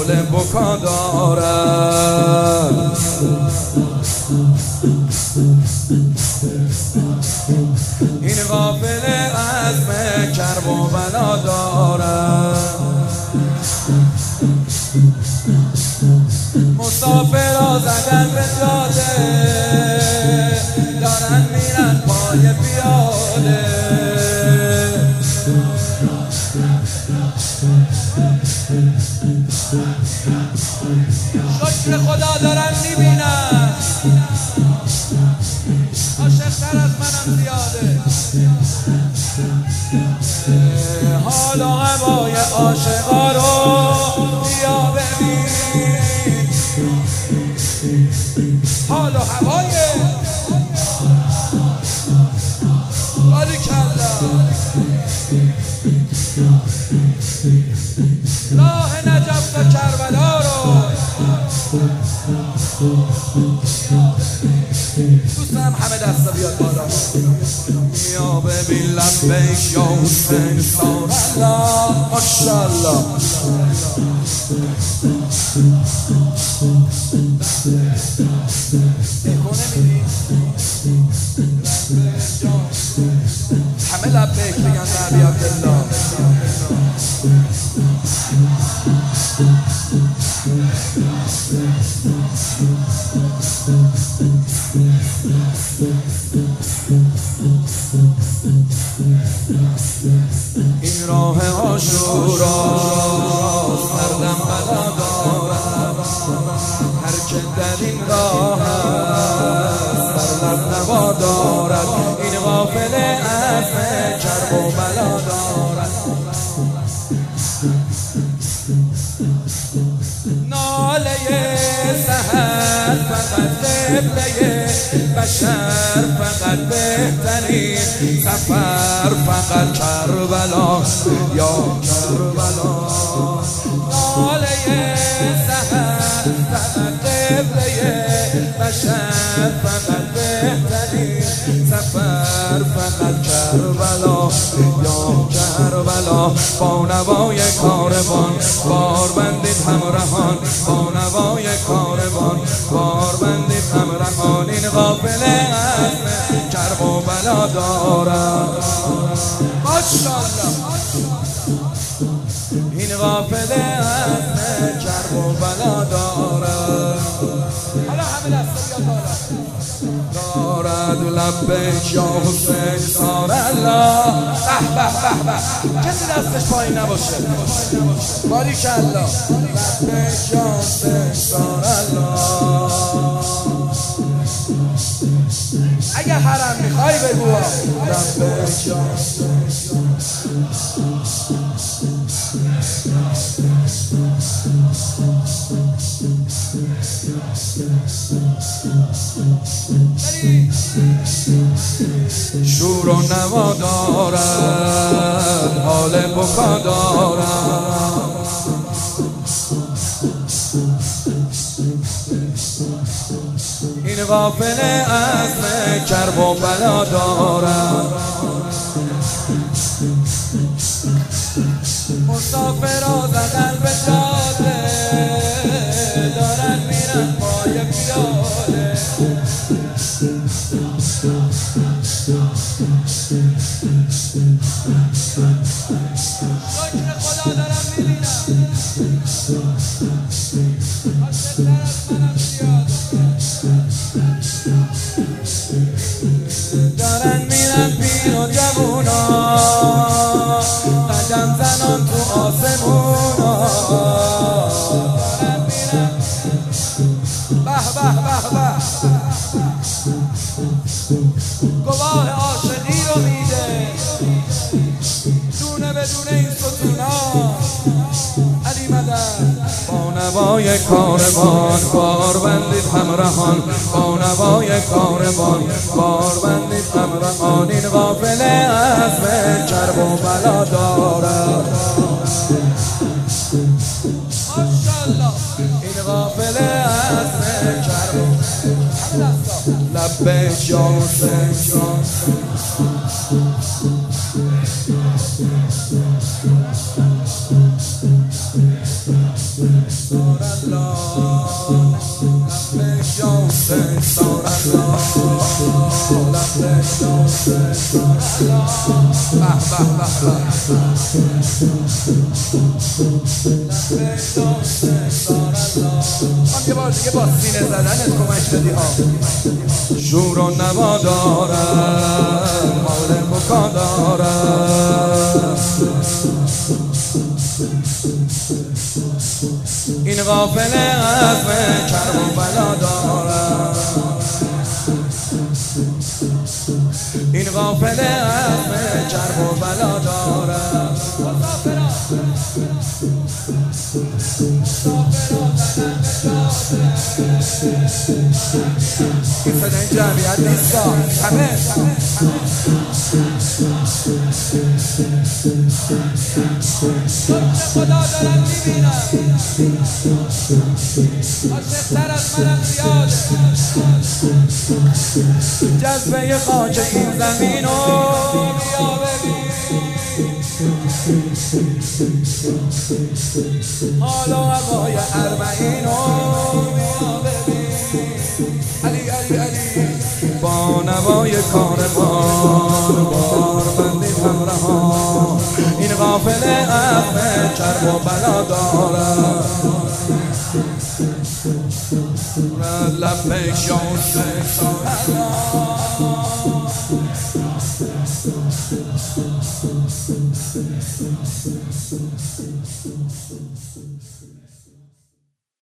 حال بکا دارد. این قافله عزم کرب و بلا دارد. مسافرها زدن به جاده، دارن میرن پای پیاده. شکر خدا دارن میبینن، عاشق‌تر از منم زیاده. حال و هوای عاشقا رو بیا ببین، حال و هوای باریکلا. راه نجف تا کربلا رو دوستم همه دستا بیاد بالا. یا ببین لبیک یا حسین سارالله، ماشاءالله. همه لبیک بگن نبی عبدالله. این راه عاشورا سردم بلا دارد، هر که در این راه سردم نوا دارد. این قافله عزم کرب و بلا دارد. ناله سحر فقط قبله بشر، فقط بهترین سفر فقط کربلا یا کربلا. ناله سحر فقط قبله بشر، فقط بهترین سفر فقط کربلا یا کربلا. با نوای کاروان بار بندید همراهان، با نوای کاروان بار بندید همراهان. این قافله عزم کرب و بلا دارد. ماشاءالله. این قافله عزم کرب و بلا دارد. حالا همه دستا بیاد بالا. دارد لبیک یا حسین سارالله. به به به به، کسی دستش پایین نباشه. باریکلا. لبیک یا حسین سارالله. اگه حرم میخوای بگو. لبیک یا حسین شور و نوا دارد، حال بکا دارد. این قافله عزم کرب و بلا دارد. مسافرها زدن به جاده، دارن میرن پای پیاده. شکر خدا دارم میبینم، عاشق‌تر از منم زیاده. دارن میرن پیر و جوونا، قدم زنان تو آسمونا. دارن میرن به به به به، گواه عاشقی رو میده دونه بدون این ستونا. علی مدد. با نوای کاروان بار بندید همراهان، با نوای کاروان بار بندید همراهان. این قافله عزم کرب و بلا دارد. ماشاءالله. این قافله عزم کرب و لبیک یا حسین سارالله. یه بار دیگه با سینه زدنت کمک بدی ها. شور و نوا دارد مال مکا دارد این قافله عزم کرب و بلا دارد این قافله عزم کرب و بلا دارد این صدای جمعیت نیستا همه خدا دارم میبینم عاشق‌تر از منم زیاده جذبه خاک این زمین رو بیا ببین حال و هوای اربعین رو بیا ببین علی علی علی با نوای کاروان بار بندی همراه این قافله عزم کرب و بلا دارد لبیک یا حسین